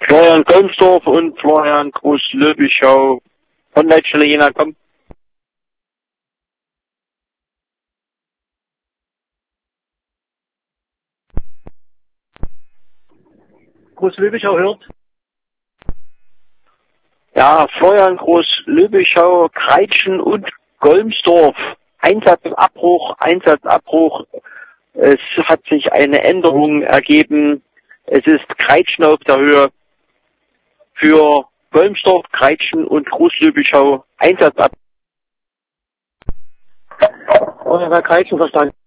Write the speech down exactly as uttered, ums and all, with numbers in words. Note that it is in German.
Florian Golmsdorf und Florian Groß-Löbischau von Leitstelle Jena, komm. Groß-Löbischau hört. Ja, Florian Groß-Löbischau, Kreitschen und Golmsdorf. Einsatzabbruch, Einsatzabbruch. Es hat sich eine Änderung ergeben. Es ist Kreitschen auf der Höhe. Für Golmsdorf, Kreitschen und Groß-Löbischau Einsatzabbruch. Oh, Herr Kreitschen verstanden.